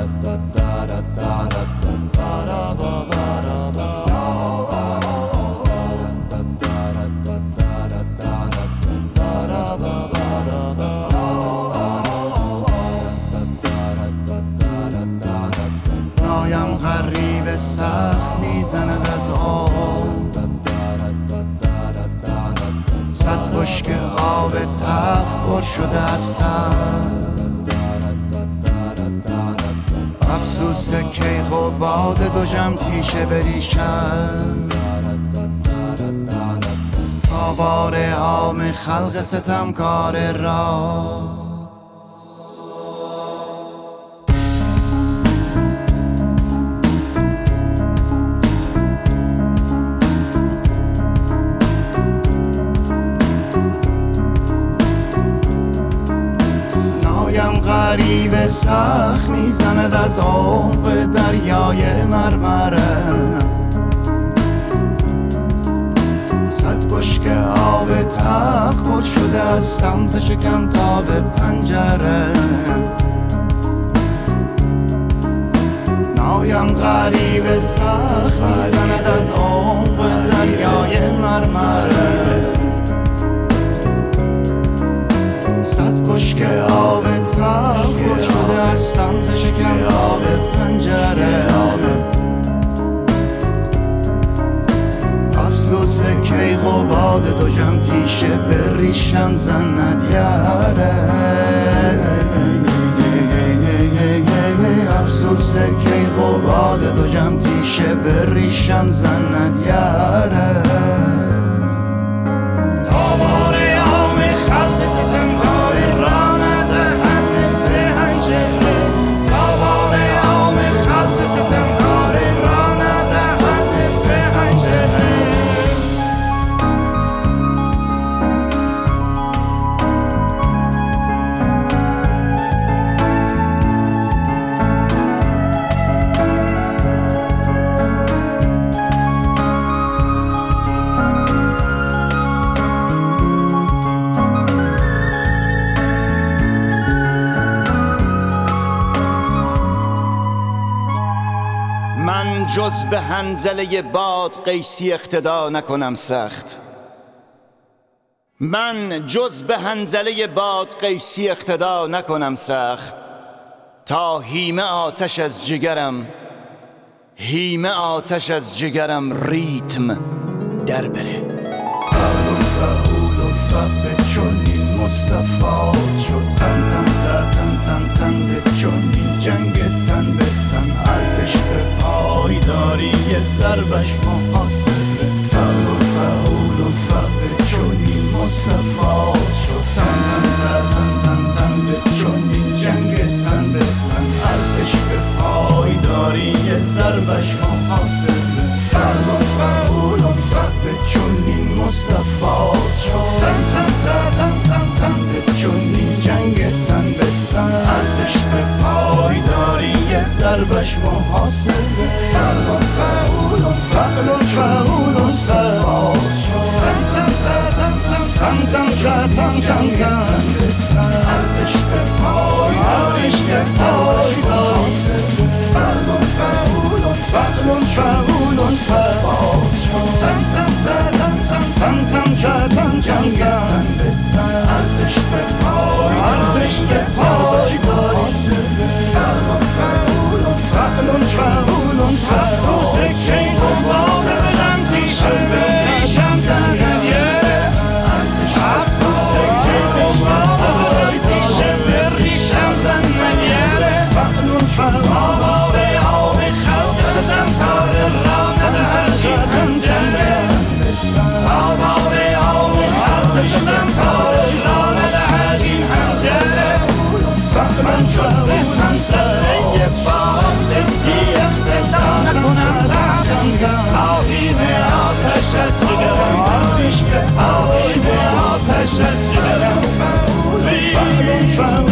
نایم غریب سخت میزند از آب، صد بشک آب تلخ پر شده از تب. افسوس کیخ و باد دو جم تیشه بریشم، تا بار عام خلق ستمکار را. غریب سخت میزند از عمق دریای مرمره، صد بشک آب تلخ پر شده از ز شکم تا به پنجره. نایم غریب سخت میزند از عمق دریای مرمره، صد بشک آب تلخ پر شده از ز شکم تا به پنجره. افسوس کیخ و باد دو جم تیشه به ریشم زند یاره. افسوس کیخ و باد دو جم تیشه به ریشم زند یاره. من جز به حنظله باد قیسی اقتدا نکنم سخت، من جز به حنظله باد قیسی اقتدا نکنم سخت. تا هیمه آتش از جگرم، هیمه آتش از جگرم ریتم در بره. به چنین مصطفات شد تن تن تن تن تن به چنین جنگ تن به تن. ارتش به پایداری ضربش محاصره. فعول و به چنین مصطفات شد تن تن تن تن به چنین جنگ تن به تن. ارتش به پایداری ضربش محاصره. فعول و به چنین مصطفات شد تن تن تن تن تن به چنین جنگ تن به تن. ارتش به پایداری ضربش محاصره. فعول و مصطفات شد تن تن تن تن تن تن تن تن. ارتش به پایداری ضربش محاصره. فعول و مصطفات شد تن تن تن تن تن تن تن تن. ارتش به پایداری محاصره. فعول و افسوس کیخ و باد دلم تیشه بریشم زند یاره. افسوس کیخ و باد تیشه بریشم زند یاره. آوار آب خلق ستمکار را ندهد این هنجره. آوار آب خلق ستمکار را ندهد این هنجره. من جز به حنظله باد قیسی اقتدا نکنم سخت. تا هیمه آتش از جگرم تا هیمه آتش از جگرم ریتم